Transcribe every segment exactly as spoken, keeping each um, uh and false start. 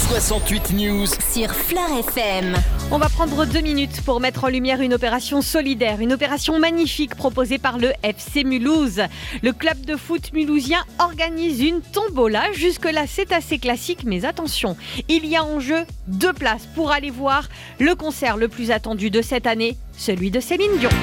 soixante-huit News sur Fleur F M. On va prendre deux minutes pour mettre en lumière une opération solidaire, une opération magnifique proposée par le F C Mulhouse. Le club de foot mulhousien organise une tombola. Jusque-là, c'est assez classique, mais attention, il y a en jeu deux places pour aller voir le concert le plus attendu de cette année, celui de Céline Dion.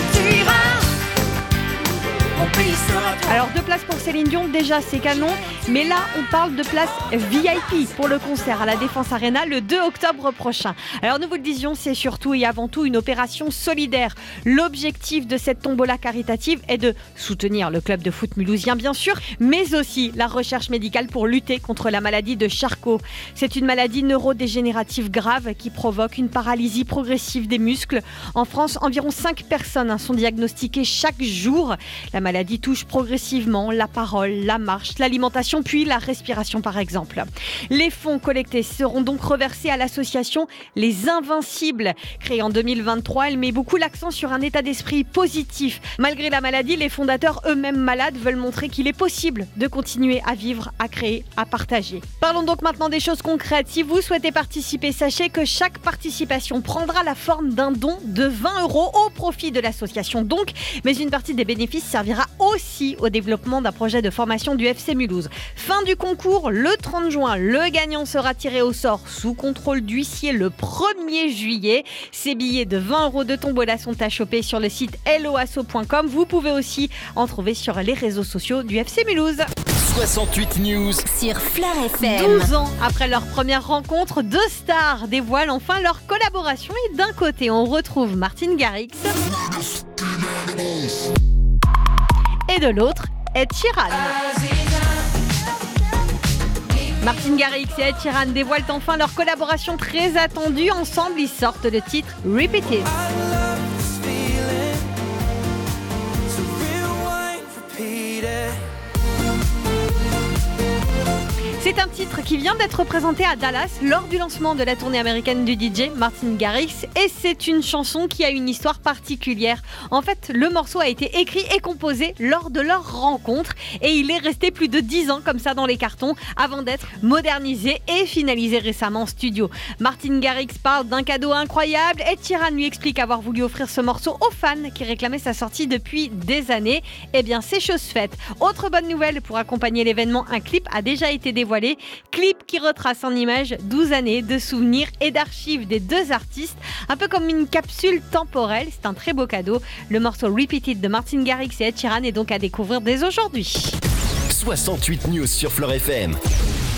Alors deux places pour Céline Dion, déjà c'est canon, mais là on parle de places V I P pour le concert à la Défense Arena le deux octobre prochain. Alors nous vous le disions, c'est surtout et avant tout une opération solidaire. L'objectif de cette tombola caritative est de soutenir le club de foot mulhousien bien sûr, mais aussi la recherche médicale pour lutter contre la maladie de Charcot. C'est une maladie neurodégénérative grave qui provoque une paralysie progressive des muscles. En France, environ cinq personnes sont diagnostiquées chaque jour. La La maladie touche progressivement la parole, la marche, l'alimentation, puis la respiration par exemple. Les fonds collectés seront donc reversés à l'association Les Invincibles. Créée en deux mille vingt-trois, elle met beaucoup l'accent sur un état d'esprit positif. Malgré la maladie, les fondateurs eux-mêmes malades veulent montrer qu'il est possible de continuer à vivre, à créer, à partager. Parlons donc maintenant des choses concrètes. Si vous souhaitez participer, sachez que chaque participation prendra la forme d'un don de vingt euros au profit de l'association donc, mais une partie des bénéfices servira aussi au développement d'un projet de formation du F C Mulhouse. Fin du concours le trente juin. Le gagnant sera tiré au sort sous contrôle d'huissier le premier juillet. Ces billets de vingt euros de tombola sont à choper sur le site helloasso point com. Vous pouvez aussi en trouver sur les réseaux sociaux du F C Mulhouse. soixante-huit News sur Fleur F M. douze ans après leur première rencontre, deux stars dévoilent enfin leur collaboration. Et d'un côté, on retrouve Martin Garrix. Et de l'autre, Ed Sheeran. Martin Garrix et Ed Sheeran dévoilent enfin leur collaboration très attendue. Ensemble, ils sortent le titre Repeated. C'est un titre qui vient d'être présenté à Dallas lors du lancement de la tournée américaine du D J Martin Garrix et c'est une chanson qui a une histoire particulière. En fait, le morceau a été écrit et composé lors de leur rencontre et il est resté plus de dix ans comme ça dans les cartons avant d'être modernisé et finalisé récemment en studio. Martin Garrix parle d'un cadeau incroyable. Ed Sheeran lui explique avoir voulu offrir ce morceau aux fans qui réclamaient sa sortie depuis des années. Eh bien, c'est chose faite. Autre bonne nouvelle pour accompagner l'événement, un clip a déjà été dévoilé. Clip qui retrace en images douze années de souvenirs et d'archives des deux artistes, un peu comme une capsule temporelle. C'est un très beau cadeau. Le morceau Repeated de Martin Garrix et Ed Sheeran est donc à découvrir dès aujourd'hui. soixante-huit News sur Fleur F M.